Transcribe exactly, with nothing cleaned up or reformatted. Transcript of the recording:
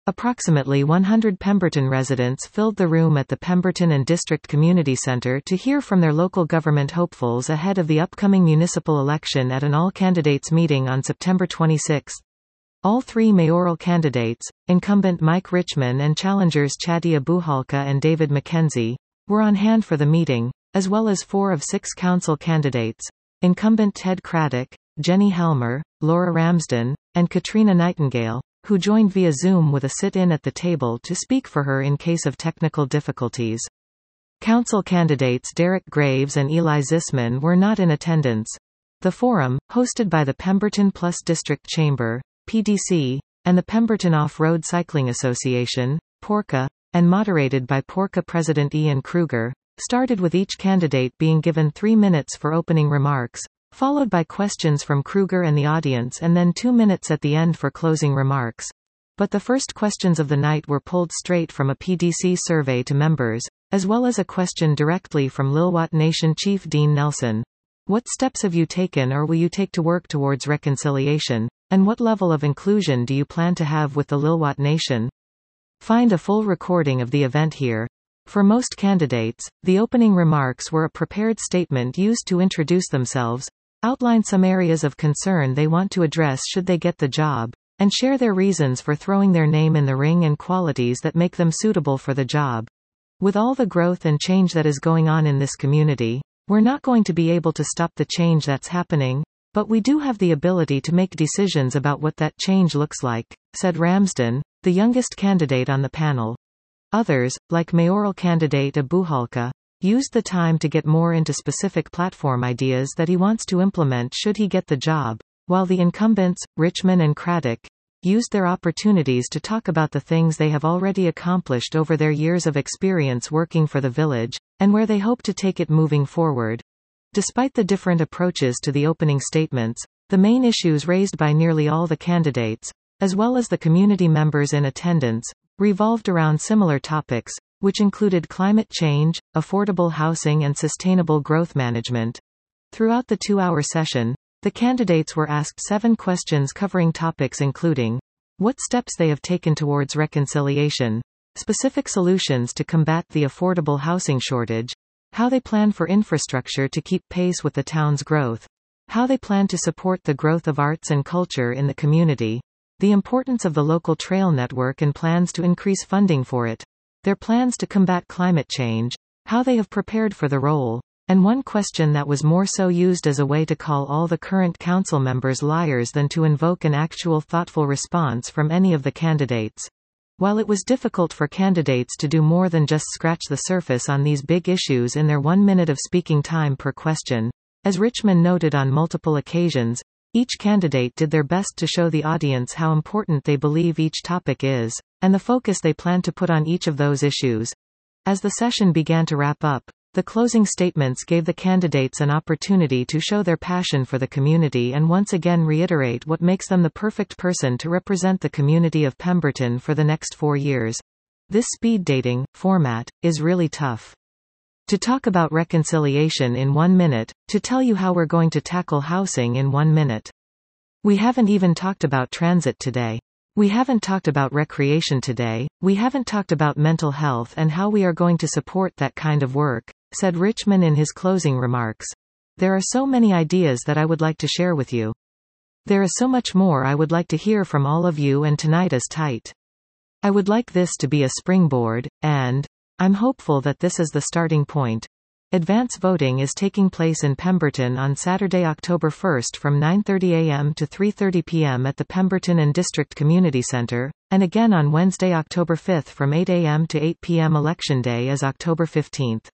Approximately one hundred Pemberton residents filled the room at the Pemberton and District Community Center to hear from their local government hopefuls ahead of the upcoming municipal election at an all-candidates meeting on September twenty-sixth. All three mayoral candidates, incumbent Mike Richman and challengers Chadi Abuhalka and David McKenzie, were on hand for the meeting, as well as four of six council candidates, incumbent Ted Craddock, Jenny Helmer, Laura Ramsden, and Katrina Nightingale, who joined via Zoom with a sit-in at the table to speak for her in case of technical difficulties. Council candidates Derek Graves and Eli Zisman were not in attendance. The forum, hosted by the Pemberton Plus District Chamber, P D C, and the Pemberton Off-Road Cycling Association, PORCA, and moderated by PORCA President Ian Kruger, started with each candidate being given three minutes for opening remarks, followed by questions from Kruger and the audience, and then two minutes at the end for closing remarks. But the first questions of the night were pulled straight from a P D C survey to members, as well as a question directly from Lilwat Nation Chief Dean Nelson. What steps have you taken or will you take to work towards reconciliation, and what level of inclusion do you plan to have with the Lilwat Nation? Find a full recording of the event here. For most candidates, the opening remarks were a prepared statement used to introduce themselves, outline some areas of concern they want to address should they get the job, and share their reasons for throwing their name in the ring and qualities that make them suitable for the job. With all the growth and change that is going on in this community, we're not going to be able to stop the change that's happening, but we do have the ability to make decisions about what that change looks like, said Ramsden, the youngest candidate on the panel. Others, like mayoral candidate Abuhalka, used the time to get more into specific platform ideas that he wants to implement should he get the job, while the incumbents, Richman and Craddock, used their opportunities to talk about the things they have already accomplished over their years of experience working for the village, and where they hope to take it moving forward. Despite the different approaches to the opening statements, the main issues raised by nearly all the candidates, as well as the community members in attendance, revolved around similar topics, which included climate change, affordable housing and sustainable growth management. Throughout the two-hour session, the candidates were asked seven questions covering topics including what steps they have taken towards reconciliation, specific solutions to combat the affordable housing shortage, how they plan for infrastructure to keep pace with the town's growth, how they plan to support the growth of arts and culture in the community, the importance of the local trail network and plans to increase funding for it, their plans to combat climate change, how they have prepared for the role, and one question that was more so used as a way to call all the current council members liars than to invoke an actual thoughtful response from any of the candidates. While it was difficult for candidates to do more than just scratch the surface on these big issues in their one minute of speaking time per question, as Richman noted on multiple occasions, each candidate did their best to show the audience how important they believe each topic is, and the focus they plan to put on each of those issues. As the session began to wrap up, the closing statements gave the candidates an opportunity to show their passion for the community and once again reiterate what makes them the perfect person to represent the community of Pemberton for the next four years. This speed dating format is really tough. To talk about reconciliation in one minute, to tell you how we're going to tackle housing in one minute. We haven't even talked about transit today. We haven't talked about recreation today, we haven't talked about mental health and how we are going to support that kind of work, said Richman in his closing remarks. There are so many ideas that I would like to share with you. There is so much more I would like to hear from all of you, and tonight is tight. I would like this to be a springboard, and I'm hopeful that this is the starting point. Advance voting is taking place in Pemberton on Saturday, October first from nine thirty a m to three thirty p m at the Pemberton and District Community Center, and again on Wednesday, October fifth from eight a m to eight p m Election Day is October fifteenth.